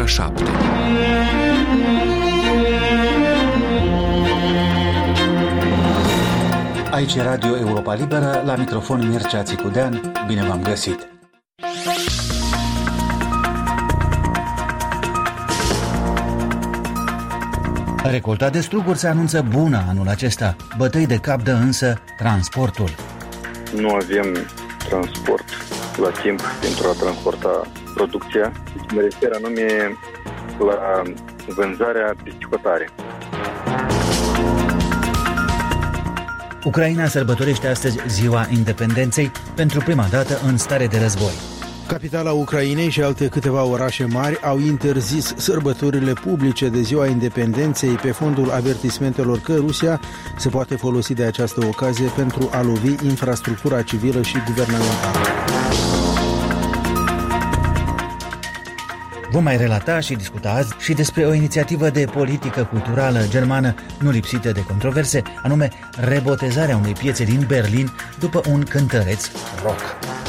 7. Aici e Radio Europa Liberă, la microfon Mircea Țicudean. Bine v-am găsit! Recolta de struguri se anunță bună anul acesta. Bătăi de cap dă însă transportul. Nu avem transport la timp pentru a transporta producția. Mă refer anume la vânzarea piscicotare. Ucraina sărbătorește astăzi Ziua Independenței pentru prima dată în stare de război. Capitala Ucrainei și alte câteva orașe mari au interzis sărbătorile publice de Ziua Independenței pe fondul avertismentelor că Rusia se poate folosi de această ocazie pentru a lovi infrastructura civilă și guvernamentală. Vom mai relata și discuta azi și despre o inițiativă de politică culturală germană nu lipsită de controverse, anume rebotezarea unei piețe din Berlin după un cântăreț rock.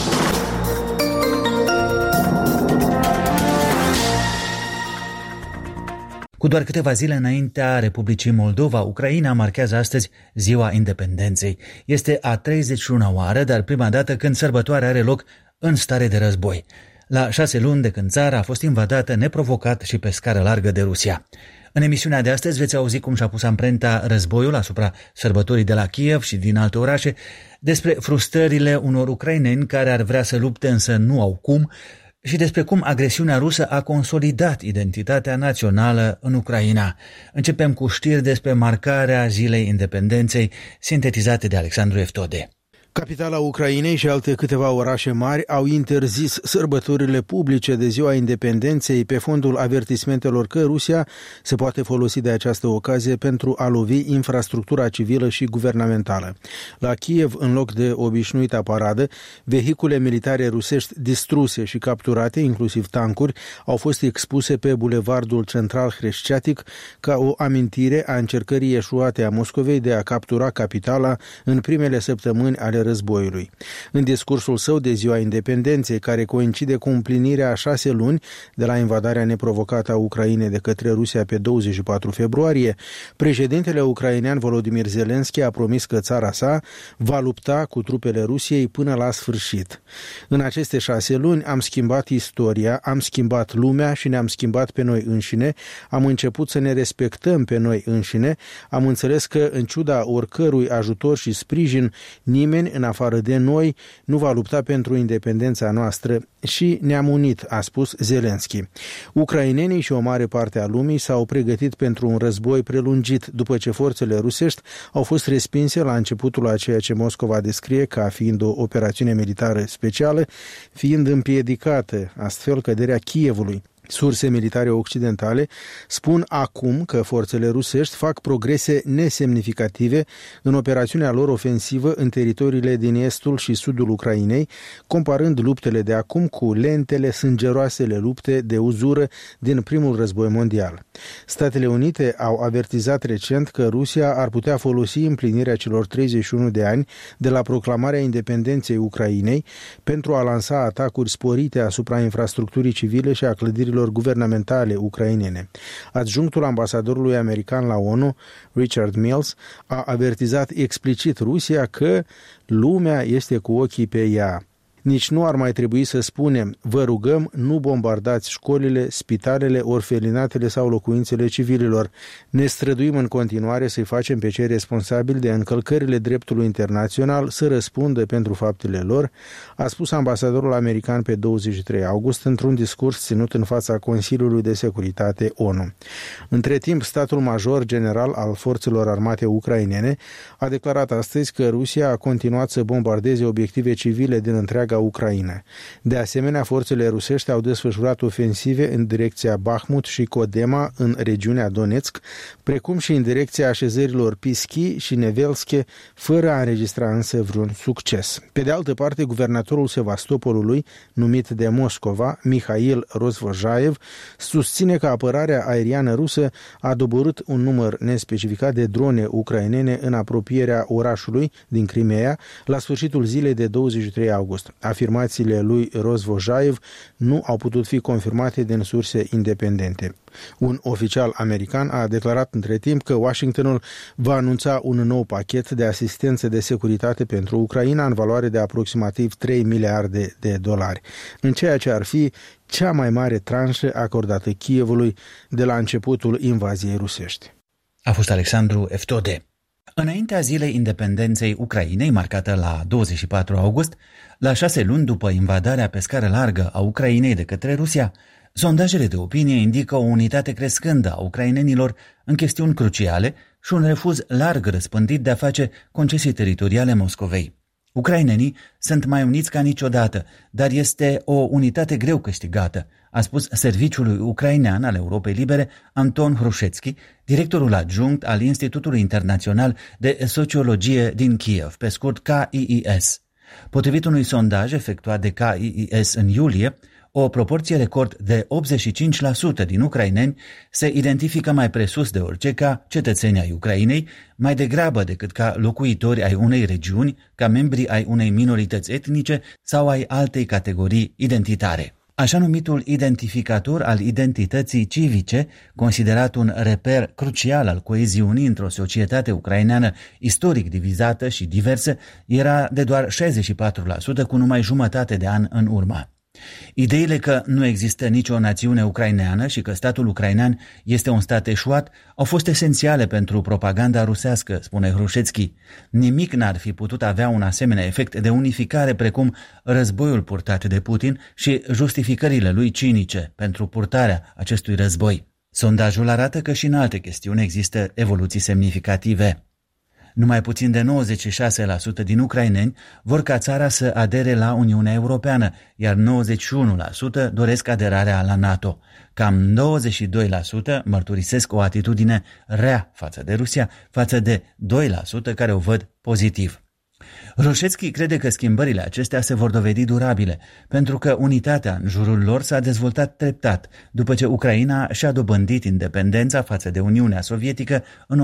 Cu doar câteva zile înaintea Republicii Moldova, Ucraina marchează astăzi Ziua Independenței. Este a 31-a oară, dar prima dată când sărbătoarea are loc în stare de război. La 6 luni de când țara a fost invadată neprovocat și pe scară largă de Rusia. În emisiunea de astăzi veți auzi cum și-a pus amprenta războiul asupra sărbătorii de la Kiev și din alte orașe, despre frustrările unor ucraineni care ar vrea să lupte însă nu au cum, și despre cum agresiunea rusă a consolidat identitatea națională în Ucraina. Începem cu știri despre marcarea Zilei Independenței, sintetizate de Alexandru Eftode. Capitala Ucrainei și alte câteva orașe mari au interzis sărbătorile publice de Ziua Independenței pe fondul avertismentelor că Rusia se poate folosi de această ocazie pentru a lovi infrastructura civilă și guvernamentală. La Kiev, în loc de obișnuita paradă, vehicule militare rusești distruse și capturate, inclusiv tancuri, au fost expuse pe bulevardul central Hreștiatic ca o amintire a încercării eșuate a Moscovei de a captura capitala în primele săptămâni ale războiului. În discursul său de Ziua Independenței, care coincide cu împlinirea a 6 luni de la invadarea neprovocată a Ucrainei de către Rusia pe 24 februarie, președintele ucrainean Volodymyr Zelensky a promis că țara sa va lupta cu trupele Rusiei până la sfârșit. În aceste 6 luni am schimbat istoria, am schimbat lumea și ne-am schimbat pe noi înșine, am început să ne respectăm pe noi înșine, am înțeles că, în ciuda oricărui ajutor și sprijin, nimeni în afară de noi nu va lupta pentru independența noastră și ne-am unit, a spus Zelensky. Ucrainenii și o mare parte a lumii s-au pregătit pentru un război prelungit după ce forțele rusești au fost respinse la începutul a ceea ce Moscova descrie ca fiind o operațiune militară specială, fiind împiedicată astfel căderea Kievului. Surse militare occidentale spun acum că forțele rusești fac progrese nesemnificative în operațiunea lor ofensivă în teritoriile din estul și sudul Ucrainei, comparând luptele de acum cu lentele, sângeroasele lupte de uzură din primul război mondial. Statele Unite au avertizat recent că Rusia ar putea folosi împlinirea celor 31 de ani de la proclamarea independenței Ucrainei pentru a lansa atacuri sporite asupra infrastructurii civile și a clădirilor guvernamentale ucrainene. Adjunctul ambasadorului american la ONU, Richard Mills, a avertizat explicit Rusia că lumea este cu ochii pe ea. Nici nu ar mai trebui să spunem, vă rugăm, nu bombardați școlile, spitalele, orfelinatele sau locuințele civililor. Ne străduim în continuare să-i facem pe cei responsabili de încălcările dreptului internațional să răspundă pentru faptele lor, a spus ambasadorul american pe 23 august într-un discurs ținut în fața Consiliului de Securitate ONU. Între timp, statul major general al forțelor armate ucrainene a declarat astăzi că Rusia a continuat să bombardeze obiective civile din întreaga Ucraina. De asemenea, forțele rusești au desfășurat ofensive în direcția Bahmut și Kodema în regiunea Donetsk, precum și în direcția așezărilor Pischi și Nevelske, fără a înregistra însă vreun succes. Pe de altă parte, guvernatorul Sevastopolului, numit de Moscova, Mihail Rozvojaev, susține că apărarea aeriană rusă a doborât un număr nespecificat de drone ucrainene în apropierea orașului din Crimea la sfârșitul zilei de 23 august. Afirmațiile lui Rozvojaev nu au putut fi confirmate din surse independente. Un oficial american a declarat între timp că Washingtonul va anunța un nou pachet de asistență de securitate pentru Ucraina în valoare de aproximativ 3 miliarde de dolari, în ceea ce ar fi cea mai mare tranșă acordată Kievului de la începutul invaziei rusești. A fost Alexandru Eftode. Înaintea zilei independenței Ucrainei, marcată la 24 august, la 6 luni după invadarea pe scară largă a Ucrainei de către Rusia, sondajele de opinie indică o unitate crescândă a ucrainenilor în chestiuni cruciale și un refuz larg răspândit de a face concesii teritoriale Moscovei. Ucrainenii sunt mai uniți ca niciodată, dar este o unitate greu câștigată, a spus Serviciului Ucrainean al Europei Libere Anton Hrușețchi, directorul adjunct al Institutului Internațional de Sociologie din Kiev, pe scurt KIIS. Potrivit unui sondaj efectuat de KIIS în iulie, o proporție record de 85% din ucraineni se identifică mai presus de orice ca cetățeni ai Ucrainei, mai degrabă decât ca locuitori ai unei regiuni, ca membri ai unei minorități etnice sau ai altei categorii identitare. Așa numitul identificator al identității civice, considerat un reper crucial al coeziunii într-o societate ucraineană istoric divizată și diversă, era de doar 64% cu numai jumătate de an în urmă. Ideile că nu există nicio națiune ucraineană și că statul ucrainean este un stat eșuat au fost esențiale pentru propaganda rusească, spune Hrușețchi. Nimic n-ar fi putut avea un asemenea efect de unificare precum războiul purtat de Putin și justificările lui cinice pentru purtarea acestui război. Sondajul arată că și în alte chestiuni există evoluții semnificative. Numai puțin de 96% din ucraineni vor ca țara să adere la Uniunea Europeană, iar 91% doresc aderarea la NATO. Cam 22% mărturisesc o atitudine rea față de Rusia, față de 2% care o văd pozitiv. Hrușețchi crede că schimbările acestea se vor dovedi durabile, pentru că unitatea în jurul lor s-a dezvoltat treptat, după ce Ucraina și-a dobândit independența față de Uniunea Sovietică în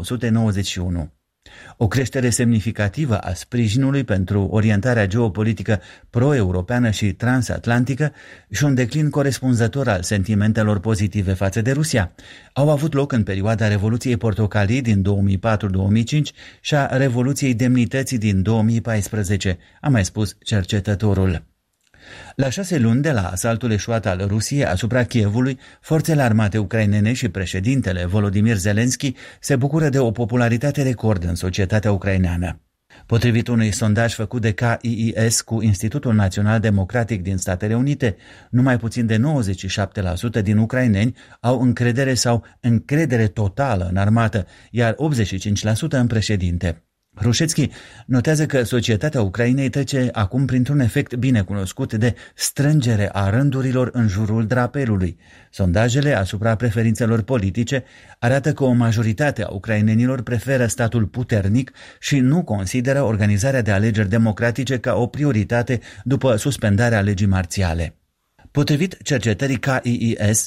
1991. O creștere semnificativă a sprijinului pentru orientarea geopolitică pro-europeană și transatlantică și un declin corespunzător al sentimentelor pozitive față de Rusia au avut loc în perioada Revoluției Portocalii din 2004-2005 și a Revoluției Demnității din 2014, a mai spus cercetătorul. La 6 luni de la asaltul eșuat al Rusiei asupra Kievului, forțele armate ucrainene și președintele Volodymyr Zelensky se bucură de o popularitate record în societatea ucraineană. Potrivit unui sondaj făcut de KIIS cu Institutul Național Democratic din Statele Unite, numai puțin de 97% din ucraineni au încredere sau încredere totală în armată, iar 85% în președinte. Hrușețchi notează că societatea Ucrainei trece acum printr-un efect binecunoscut de strângere a rândurilor în jurul drapelului. Sondajele asupra preferințelor politice arată că o majoritate a ucrainenilor preferă statul puternic și nu consideră organizarea de alegeri democratice ca o prioritate după suspendarea legii marțiale. Potrivit cercetării KIIS,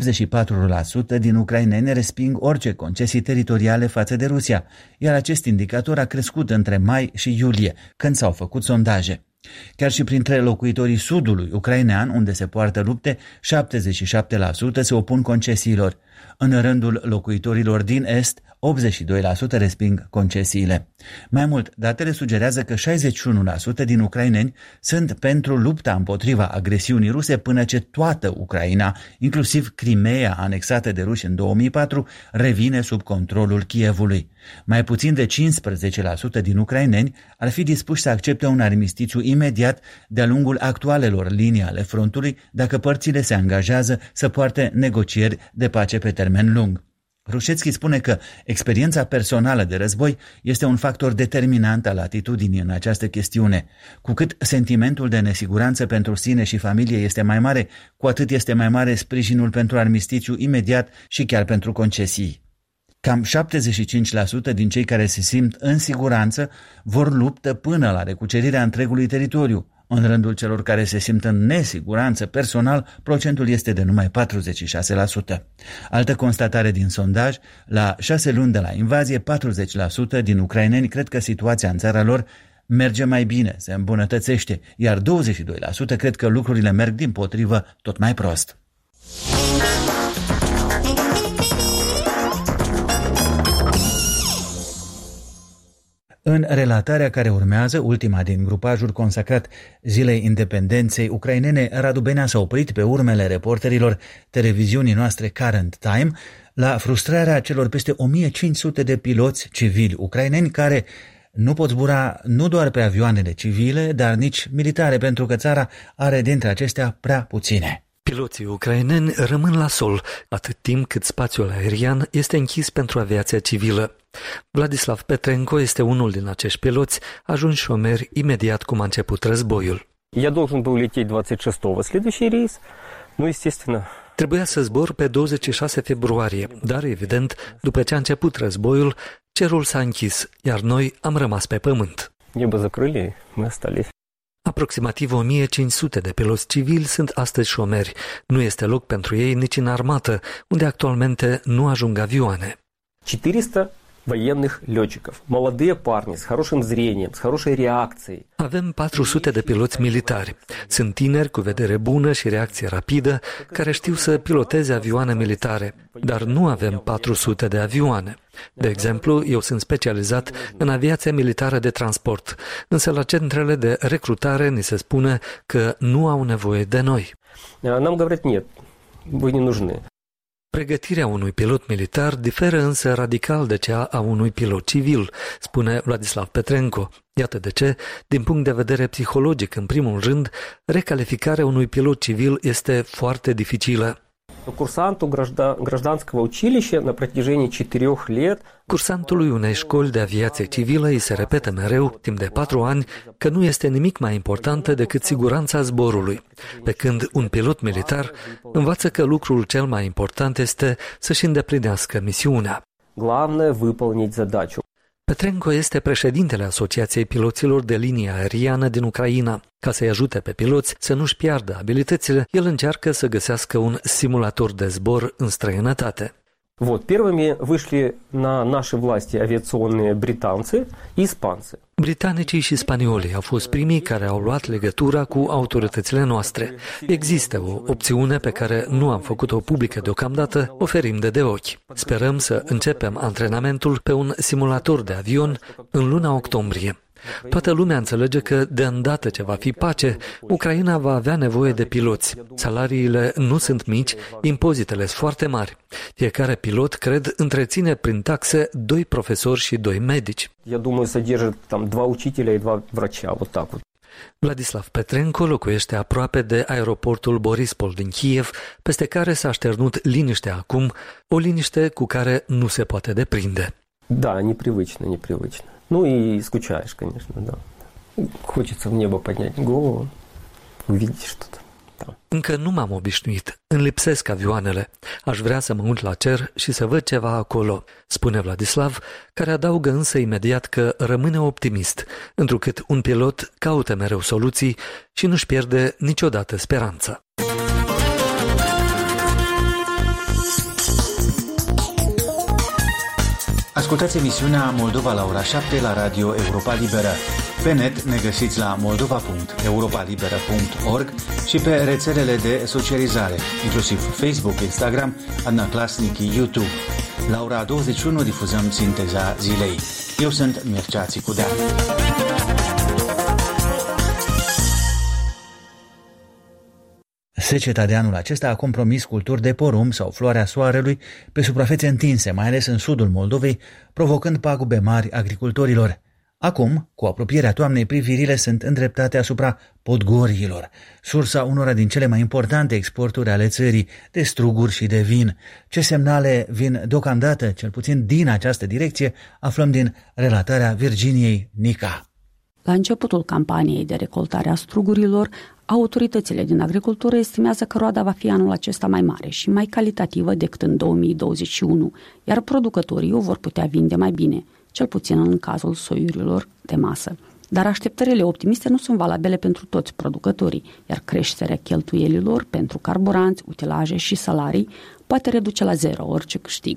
84% din ucraineni resping orice concesii teritoriale față de Rusia, iar acest indicator a crescut între mai și iulie, când s-au făcut sondaje. Chiar și printre locuitorii sudului ucrainean, unde se poartă lupte, 77% se opun concesiilor. În rândul locuitorilor din est, 82% resping concesiile. Mai mult, datele sugerează că 61% din ucraineni sunt pentru lupta împotriva agresiunii ruse până ce toată Ucraina, inclusiv Crimeea anexată de ruși în 2004, revine sub controlul Kievului. Mai puțin de 15% din ucraineni ar fi dispuși să accepte un armistițiu imediat de-a lungul actualelor linii ale frontului dacă părțile se angajează să poarte negocieri de pace pe termen lung. Hrușețchi spune că experiența personală de război este un factor determinant al atitudinii în această chestiune. Cu cât sentimentul de nesiguranță pentru sine și familie este mai mare, cu atât este mai mare sprijinul pentru armistițiu imediat și chiar pentru concesii. Cam 75% din cei care se simt în siguranță vor luptă până la recucerirea întregului teritoriu. În rândul celor care se simt în nesiguranță personal, procentul este de numai 46%. Altă constatare din sondaj, la 6 luni de la invazie, 40% din ucraineni cred că situația în țara lor merge mai bine, se îmbunătățește, iar 22% cred că lucrurile merg dimpotrivă tot mai prost. În relatarea care urmează, ultima din grupajul consacrat Zilei Independenței ucrainene, Radu Benea s-a oprit pe urmele reporterilor televiziunii noastre Current Time la frustrarea celor peste 1500 de piloți civili ucraineni care nu pot zbura nu doar pe avioanele civile, dar nici militare, pentru că țara are dintre acestea prea puține. Piloții ucraineni rămân la sol atât timp cât spațiul aerian este închis pentru aviația civilă. Vladislav Petrenko este unul din acești piloți, ajunși șomeri imediat cum a început războiul. Я должен был лететь 26-го, следующий рейс, ну, естественно. Trebuia să zbor pe 26 februarie, dar evident, după ce a început războiul, cerul s-a închis, iar noi am rămas pe pământ. Небо закрыли, мы остались. Aproximativ 1500 de piloți civili sunt astăzi șomeri. Nu este loc pentru ei nici în armată, unde actualmente nu ajung avioane. 400 военных летчиков, молодые парни с хорошим зрением, с хорошей реакцией. Avem 400 de piloți militari. Sunt tineri cu vedere bună și reacție rapidă, care știu să piloteze avioane militare, dar nu avem 400 de avioane. De exemplu, eu sunt specializat în aviația militară de transport, însă la centrele de recrutare ni se spune că nu au nevoie de noi. Нам говорят, нет, вы не нужны. Pregătirea unui pilot militar diferă însă radical de cea a unui pilot civil, spune Vladislav Petrenko. Iată de ce, din punct de vedere psihologic, în primul rând, recalificarea unui pilot civil este foarte dificilă. Курсанту гражданского училища на протяжении 4 лет. Cursantului unei școli de aviație civilă îi se repetă mereu, timp de 4 ani, că nu este nimic mai important decât siguranța zborului, pe când un pilot militar învață că lucrul cel mai important este să-și îndeplinească misiunea. Главное выполнить задачу. Petrenko este președintele Asociației Piloților de Linie Aeriană din Ucraina. Ca să-i ajute pe piloți să nu-și piardă abilitățile, el încearcă să găsească un simulator de zbor în străinătate. Вот, первыми вышли на наши власти авиационные британцы и испанцы. Britanicii și spaniolii au fost primii care au luat legătura cu autoritățile noastre. Există o opțiune pe care nu am făcut-o publică deocamdată, oferim de ochi. Sperăm să începem antrenamentul pe un simulator de avion în luna octombrie. Toată lumea înțelege că, de îndată ce va fi pace, Ucraina va avea nevoie de piloți. Salariile nu sunt mici, impozitele sunt foarte mari. Fiecare pilot, cred, întreține prin taxe 2 profesori și 2 medici. Я думаю, содержит там 2 учителя и 2 врача, вот так вот. Vladislav Petrenko locuiește aproape de aeroportul Borispol din Kiev, peste care s-a așternut liniște acum, o liniște cu care nu se poate deprinde. Да, непривычно, непривычно. Ну и скучаешь, конечно, да. Хочется в небо поднять голову, увидеть что-то. Да. Încă nu m-am obișnuit, îmi lipsesc avioanele. Aș vrea să mă uit la cer și să văd ceva acolo, spune Vladislav, care adaugă însă imediat că rămâne optimist, întrucât un pilot caută mereu soluții și nu-și pierde niciodată speranța. Ascultați emisiunea Moldova la ora 7 la Radio Europa Liberă. Pe net ne găsiți la moldova.europalibera.org și pe rețelele de socializare, inclusiv Facebook, Instagram, Adnaclasnic, YouTube. La ora 21 difuzăm Sinteza zilei. Eu sunt Mircea Țicudean. Seceta de anul acesta a compromis culturi de porumb sau floarea soarelui pe suprafețe întinse, mai ales în sudul Moldovei, provocând pagube mari agricultorilor. Acum, cu apropierea toamnei, privirile sunt îndreptate asupra Podgoriilor, sursa unora din cele mai importante exporturi ale țării, de struguri și de vin. Ce semnale vin deocamdată, cel puțin din această direcție, aflăm din relatarea Virginiei Nica. La începutul campaniei de recoltare a strugurilor, autoritățile din agricultură estimează că roada va fi anul acesta mai mare și mai calitativă decât în 2021, iar producătorii o vor putea vinde mai bine, cel puțin în cazul soiurilor de masă. Dar așteptările optimiste nu sunt valabile pentru toți producătorii, iar creșterea cheltuielilor pentru carburanți, utilaje și salarii poate reduce la zero orice câștig.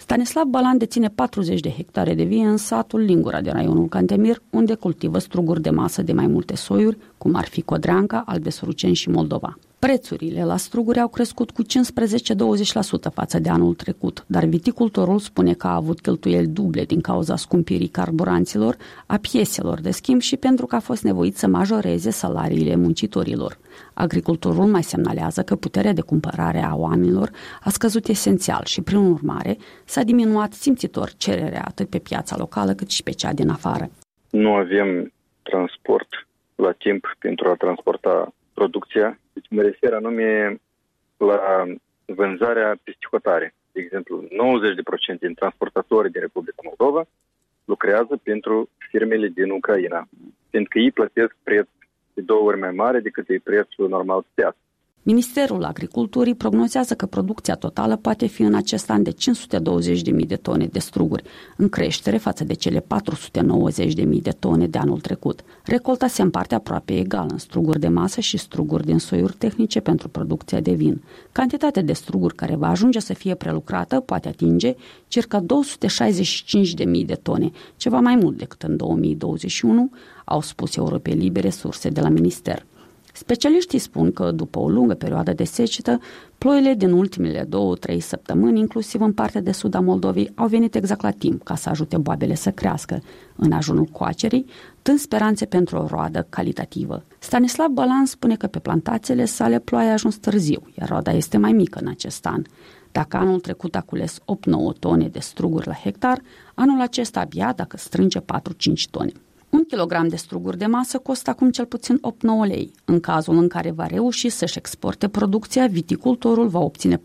Stanislav Balan deține 40 de hectare de vie în satul Lingura din raionul Cantemir, unde cultivă struguri de masă de mai multe soiuri, cum ar fi Codreanca, Albesoruceni și Moldova. Prețurile la struguri au crescut cu 15-20% față de anul trecut, dar viticultorul spune că a avut cheltuieli duble din cauza scumpirii carburanților, a pieselor de schimb și pentru că a fost nevoit să majoreze salariile muncitorilor. Agricultorul mai semnalează că puterea de cumpărare a oamenilor a scăzut esențial și, prin urmare, s-a diminuat simțitor cererea atât pe piața locală cât și pe cea din afară. Nu avem transport la timp pentru a transporta producția. Deci mă refer anume la vânzarea peste hotare. De exemplu, 90% din transportatorii din Republica Moldova lucrează pentru firmele din Ucraina, pentru că ei plătesc preț de 2 ori mai mare decât e prețul normal pe piață. Ministerul Agriculturii prognozează că producția totală poate fi în acest an de 520.000 de tone de struguri, în creștere față de cele 490.000 de tone de anul trecut. Recolta se împarte aproape egal în struguri de masă și struguri din soiuri tehnice pentru producția de vin. Cantitatea de struguri care va ajunge să fie prelucrată poate atinge circa 265.000 de tone, ceva mai mult decât în 2021, au spus Europei Libere surse de la minister. Specialiștii spun că, după o lungă perioadă de secetă, ploile din ultimele 2-3 săptămâni, inclusiv în partea de sud a Moldovei, au venit exact la timp ca să ajute boabele să crească, în ajunul coacerii, dând speranțe pentru o roadă calitativă. Stanislav Balan spune că pe plantațiile sale ploaia a ajuns târziu, iar roada este mai mică în acest an. Dacă anul trecut a cules 8-9 tone de struguri la hectar, anul acesta abia dacă strânge 4-5 tone. 1 kilogram de struguri de masă costă acum cel puțin 8-9 lei. În cazul în care va reuși să-și exporte producția, viticultorul va obține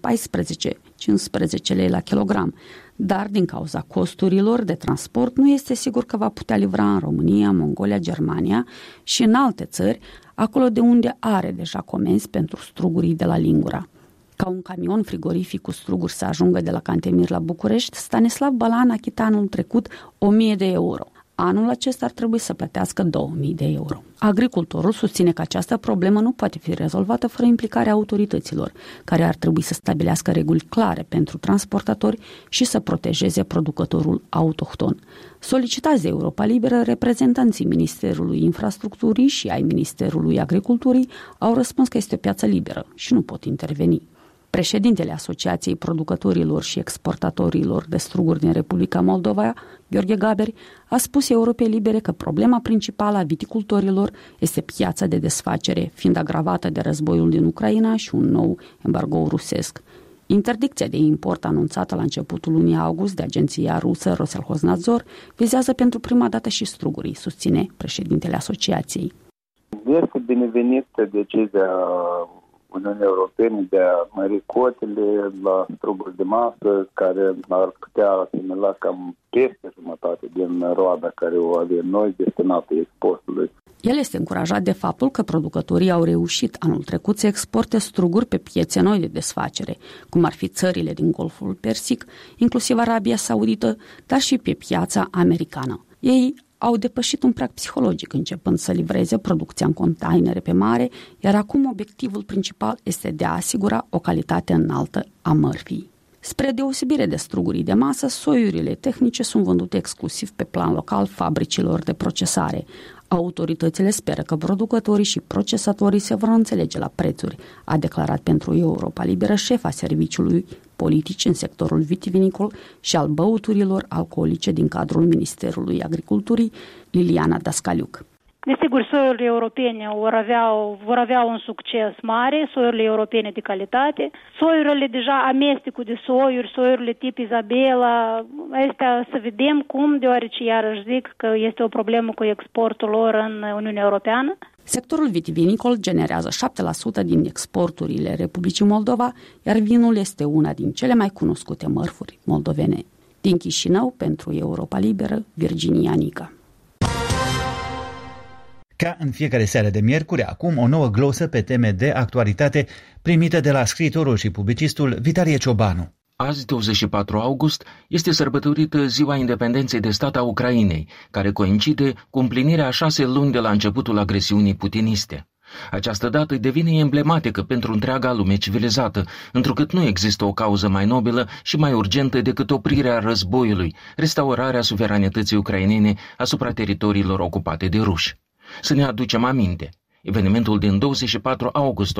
14-15 lei la kilogram. Dar din cauza costurilor de transport nu este sigur că va putea livra în România, Mongolia, Germania și în alte țări, acolo de unde are deja comenzi pentru strugurii de la Lingura. Ca un camion frigorific cu struguri să ajungă de la Cantemir la București, Stanislav Balan a chitat anul trecut 1.000 de euro. Anul acesta ar trebui să plătească 2000 de euro. Agricultorul susține că această problemă nu poate fi rezolvată fără implicarea autorităților, care ar trebui să stabilească reguli clare pentru transportatori și să protejeze producătorul autohton. Solicitați de Europa Liberă, reprezentanții Ministerului Infrastructurii și ai Ministerului Agriculturii au răspuns că este o piață liberă și nu pot interveni. Președintele Asociației Producătorilor și Exportatorilor de Struguri din Republica Moldova, Gheorghe Gaberi, a spus Europei Libere că problema principală a viticultorilor este piața de desfacere, fiind agravată de războiul din Ucraina și un nou embargo rusesc. Interdicția de import anunțată la începutul lunii august de agenția rusă Roselhoznadzor vizează pentru prima dată și strugurii, susține președintele asociației. Este binevenită decizia Uniunii Europene de a mări cotele la struguri de masă, care ar putea asimila cam peste jumătate din roada care o avem noi destinată exportului. El este încurajat de faptul că producătorii au reușit anul trecut să exporte struguri pe piețe noi de desfacere, cum ar fi țările din Golful Persic, inclusiv Arabia Saudită, dar și pe piața americană. Ei au depășit un prag psihologic începând să livreze producția în containere pe mare, iar acum obiectivul principal este de a asigura o calitate înaltă a mărfii. Spre deosebire de strugurii de masă, soiurile tehnice sunt vândute exclusiv pe plan local fabricilor de procesare. Autoritățile speră că producătorii și procesatorii se vor înțelege la prețuri, a declarat pentru Europa Liberă șefa serviciului politici în sectorul vitivinicol și al băuturilor alcoolice din cadrul Ministerului Agriculturii, Liliana Dascaliuc. Desigur, soiurile europene vor avea un succes mare, soiurile europene de calitate. Soiurile deja, amestecul de soiurile tip Isabela, astea să vedem cum, deoarece iarăși zic că este o problemă cu exportul lor în Uniunea Europeană. Sectorul vitivinicol generează 7% din exporturile Republicii Moldova, iar vinul este una din cele mai cunoscute mărfuri moldovene. Din Chișinău, pentru Europa Liberă, Virginia Nica. Ca în fiecare seară de miercuri, acum o nouă glosă pe teme de actualitate primită de la scriitorul și publicistul Vitalie Ciobanu. Azi, 24 august, este sărbătorită Ziua Independenței de Stat a Ucrainei, care coincide cu împlinirea 6 luni de la începutul agresiunii putiniste. Această dată devine emblematică pentru întreaga lume civilizată, întrucât nu există o cauză mai nobilă și mai urgentă decât oprirea războiului, restaurarea suveranității ucrainene asupra teritoriilor ocupate de ruși. Să ne aducem aminte. Evenimentul din 24 august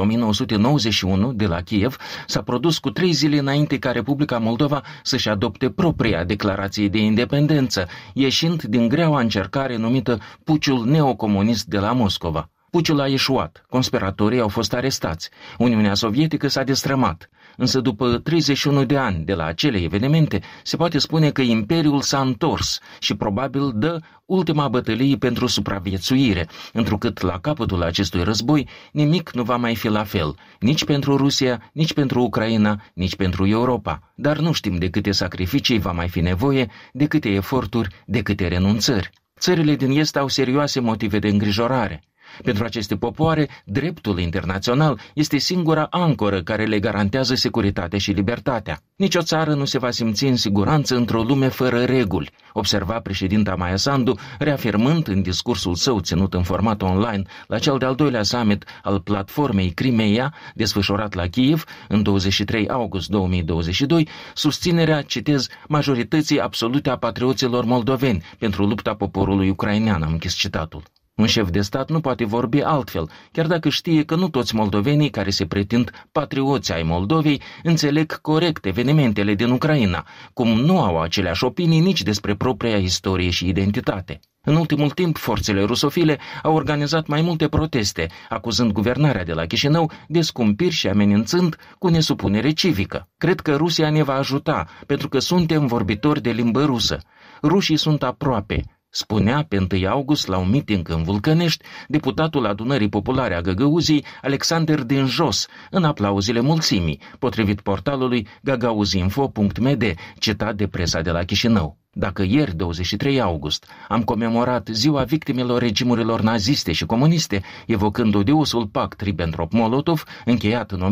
1991 de la Kiev s-a produs cu 3 zile înainte ca Republica Moldova să-și adopte propria declarație de independență, ieșind din greaua încercare numită puciul neocomunist de la Moscova. Puciul a eșuat, conspiratorii au fost arestați, Uniunea Sovietică s-a destrămat, însă după 31 de ani de la acele evenimente, se poate spune că Imperiul s-a întors și probabil dă ultima bătălie pentru supraviețuire, întrucât la capătul acestui război nimic nu va mai fi la fel, nici pentru Rusia, nici pentru Ucraina, nici pentru Europa. Dar nu știm de câte sacrificii va mai fi nevoie, de câte eforturi, de câte renunțări. Țările din Est au serioase motive de îngrijorare. Pentru aceste popoare, dreptul internațional este singura ancoră care le garantează securitatea și libertatea. Nici o țară nu se va simți în siguranță într-o lume fără reguli, observa președinta Maia Sandu, reafirmând în discursul său ținut în format online la cel de-al doilea summit al platformei Crimea, desfășurat la Kiev în 23 august 2022, susținerea, citez, majorității absolute a patrioților moldoveni pentru lupta poporului ucrainean, am închis citatul. Un șef de stat nu poate vorbi altfel, chiar dacă știe că nu toți moldovenii care se pretind patrioți ai Moldovei înțeleg corect evenimentele din Ucraina, cum nu au aceleași opinii nici despre propria istorie și identitate. În ultimul timp, forțele rusofile au organizat mai multe proteste, acuzând guvernarea de la Chișinău de scumpiri și amenințând cu nesupunere civică. Cred că Rusia ne va ajuta, pentru că suntem vorbitori de limbă rusă. Rușii sunt aproape, spunea pe 1 august la un meeting în Vulcănești deputatul Adunării Populare a Găgăuziei, Alexander din Jos, în aplauzile mulțimii, potrivit portalului gagauzinfo.md, citat de presa de la Chișinău. Dacă ieri, 23 august, am comemorat ziua victimelor regimurilor naziste și comuniste, evocând odiosul pact Ribbentrop-Molotov, încheiat în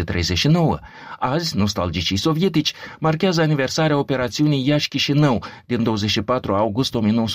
1939, azi, nostalgicii sovietici marchează aniversarea operațiunii Iași-Chișinău din 24 august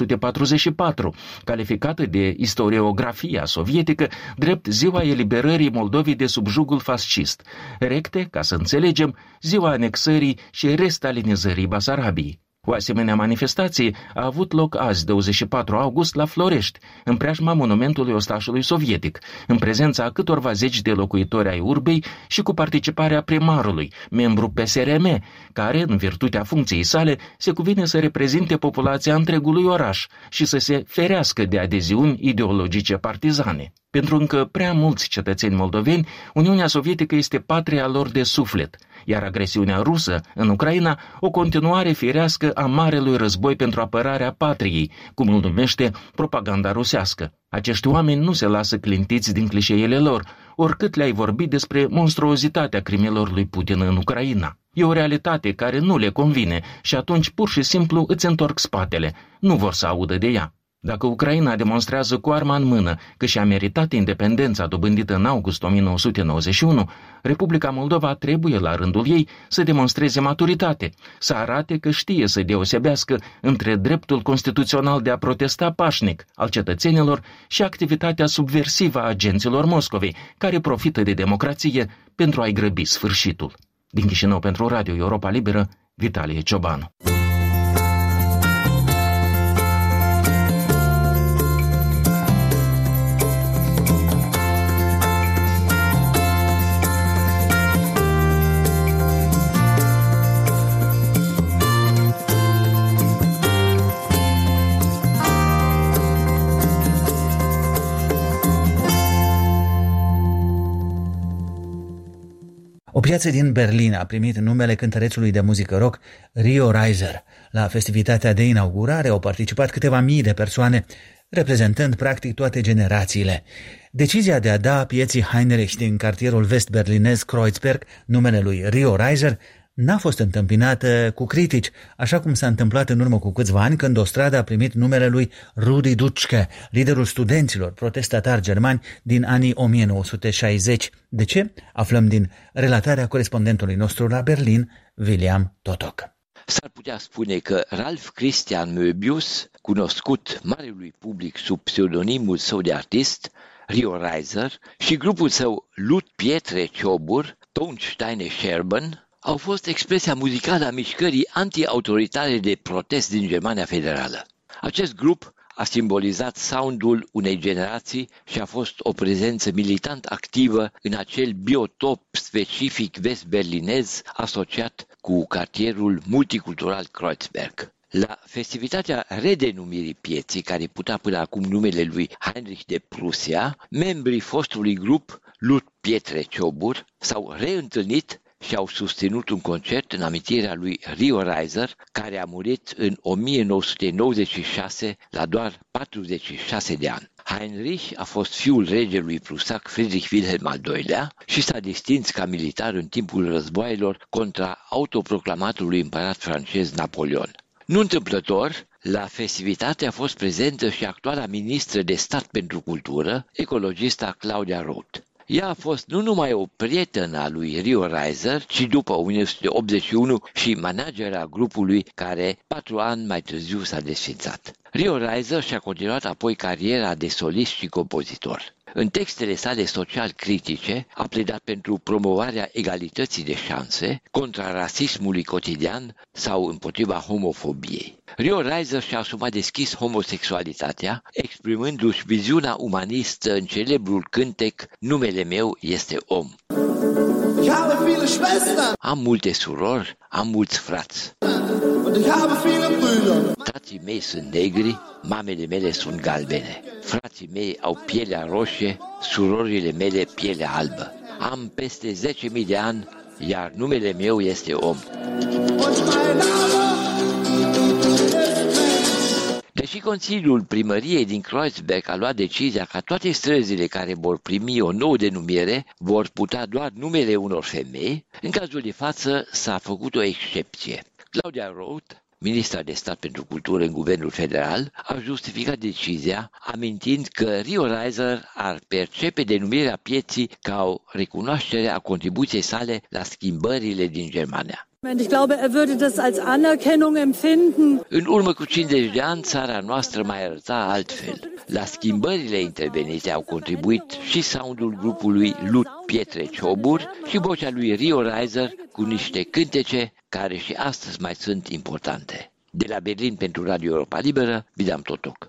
1944, calificată de istoriografia sovietică drept ziua eliberării Moldovei de sub jugul fascist, recte, ca să înțelegem, ziua anexării și restalinizării Basarabiei. O asemenea manifestație a avut loc azi, 24 august, la Florești, în preajma monumentului ostașului sovietic, în prezența a câtorva zeci de locuitori ai urbei și cu participarea primarului, membru PSRM, care, în virtutea funcției sale, se cuvine să reprezinte populația întregului oraș și să se ferească de adeziuni ideologice partizane. Pentru încă prea mulți cetățeni moldoveni, Uniunea Sovietică este patria lor de suflet, iar agresiunea rusă în Ucraina o continuare firească a marelui război pentru apărarea patriei, cum îl numește propaganda rusească. Acești oameni nu se lasă clintiți din clișeele lor, oricât le-ai vorbit despre monstruozitatea crimelor lui Putin în Ucraina. E o realitate care nu le convine și atunci pur și simplu îți întorc spatele, nu vor să audă de ea. Dacă Ucraina demonstrează cu arma în mână că și-a meritat independența dobândită în august 1991, Republica Moldova trebuie, la rândul ei, să demonstreze maturitate, să arate că știe să deosebească între dreptul constituțional de a protesta pașnic al cetățenilor și activitatea subversivă a agenților Moscovei, care profită de democrație pentru a-i grăbi sfârșitul. Din Chișinău pentru Radio Europa Liberă, Vitalie Ciobanu. O piață din Berlin a primit numele cântărețului de muzică rock Rio Reiser. La festivitatea de inaugurare au participat câteva mii de persoane, reprezentând practic toate generațiile. Decizia de a da pieții Heinrich din cartierul vest-berlinez Kreuzberg numele lui Rio Reiser n-a fost întâmpinată cu critici, așa cum s-a întâmplat în urmă cu câțiva ani când o stradă a primit numele lui Rudi Dutschke, liderul studenților protestatari germani din anii 1960. De ce? Aflăm din relatarea corespondentului nostru la Berlin, William Totok. S-ar putea spune că Ralph Christian Möbius, cunoscut marelui public sub pseudonimul său de artist, Rio Reiser, și grupul său Lut Pietre Ciobur, Tonsteine Scherben, au fost expresia muzicală a mișcării anti-autoritare de protest din Germania Federală. Acest grup a simbolizat soundul unei generații și a fost o prezență militant activă în acel biotop specific vest-berlinez asociat cu cartierul multicultural Kreuzberg. La festivitatea redenumirii pieții, care putea până acum numele lui Heinrich de Prussia, membrii fostului grup Lut Pietre Ciobur s-au reîntâlnit și au susținut un concert în amintirea lui Rio Reiser, care a murit în 1996 la doar 46 de ani. Heinrich a fost fiul regelui prusac Friedrich Wilhelm al II-lea și s-a distins ca militar în timpul războaielor contra autoproclamatului împărat francez Napoleon. Nu întâmplător, la festivitate a fost prezentă și actuala ministră de stat pentru cultură, ecologista Claudia Roth. Ea a fost nu numai o prietenă a lui Rio Reiser, ci după 1981 și managera grupului care 4 ani mai târziu s-a desfințat. Rio Reiser și-a continuat apoi cariera de solist și compozitor. În textele sale social-critice a pledat pentru promovarea egalității de șanse, contra rasismului cotidian sau împotriva homofobiei. Rio Reiser și-a asumat deschis homosexualitatea, exprimându-și viziunea umanistă în celebrul cântec Numele meu este om. Am multe surori, am mulți frați. Tații mei sunt negri, mamele mele sunt galbene. Frații mei au pielea roșie, surorile mele pielea albă. Am peste 10.000 de ani, iar numele meu este om. Deși Consiliul Primăriei din Kreuzberg a luat decizia ca toate străzile care vor primi o nouă denumire vor putea doar numele unor femei, în cazul de față s-a făcut o excepție. Claudia Roth, ministra de stat pentru cultură în guvernul federal, a justificat decizia, amintind că Rio Reiser ar percepe denumirea pieții ca o recunoaștere a contribuției sale la schimbările din Germania. Ich glaube, er würde das als Anerkennung empfinden. În urmă cu 50 de ani, țara noastră mai arăta altfel. La schimbările intervenite au contribuit și soundul grupului Lut Pietre Ciobur și vocea lui Rio Reiser cu niște cântece care și astăzi mai sunt importante. De la Berlin pentru Radio Europa Liberă, Vidam Totoc.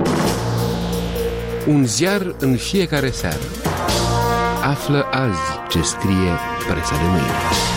Un ziar în fiecare seară. Află azi ce scrie presa de mâine.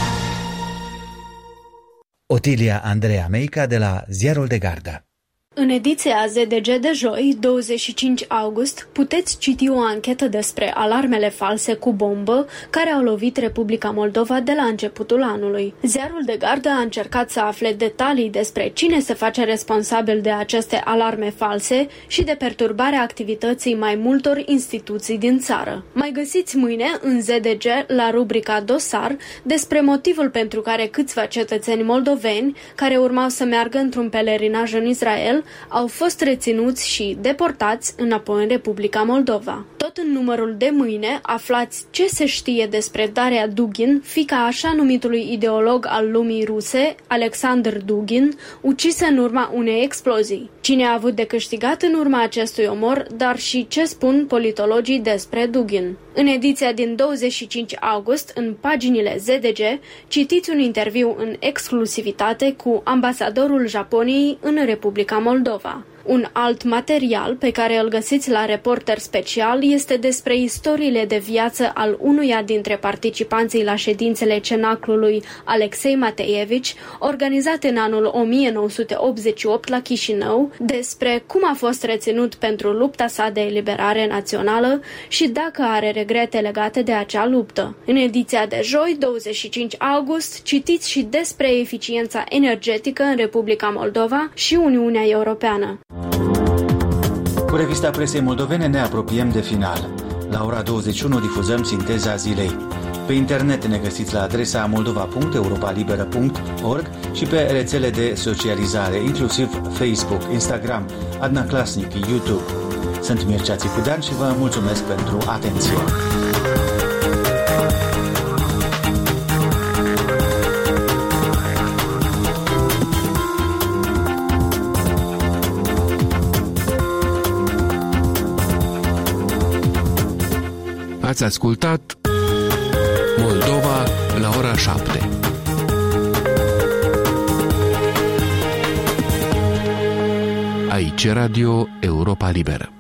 Otilia Andreea Meica de la Ziarul de Gardă. În ediția ZDG de joi, 25 august, puteți citi o anchetă despre alarmele false cu bombă care au lovit Republica Moldova de la începutul anului. Ziarul de Gardă a încercat să afle detalii despre cine se face responsabil de aceste alarme false și de perturbarea activității mai multor instituții din țară. Mai găsiți mâine în ZDG, la rubrica Dosar, despre motivul pentru care câțiva cetățeni moldoveni, care urmau să meargă într-un pelerinaj în Israel, au fost reținuți și deportați înapoi în Republica Moldova. Tot în numărul de mâine aflați ce se știe despre Daria Dugin, fiica așa numitului ideolog al lumii ruse, Alexander Dugin, ucisă în urma unei explozii. Cine a avut de câștigat în urma acestui omor, dar și ce spun politologii despre Dugin. În ediția din 25 august, în paginile ZDG, citiți un interviu în exclusivitate cu ambasadorul Japoniei în Republica Moldova. Un alt material pe care îl găsiți la Reporter Special este despre istoriile de viață al unuia dintre participanții la ședințele Cenaclului, Alexei Mateevici, organizate în anul 1988 la Chișinău, despre cum a fost reținut pentru lupta sa de eliberare națională și dacă are regrete legate de acea luptă. În ediția de joi, 25 august, citiți și despre eficiența energetică în Republica Moldova și Uniunea Europeană. Cu revista presei moldovene ne apropiem de final. La ora 21 difuzăm sinteza zilei. Pe internet ne găsiți la adresa moldova.europalibera.org și pe rețele de socializare, inclusiv Facebook, Instagram, Adna Klasnic, YouTube. Sunt Mircea Țicudean și vă mulțumesc pentru atenție. Ați ascultat Moldova la ora 7. Aici Radio Europa Liberă.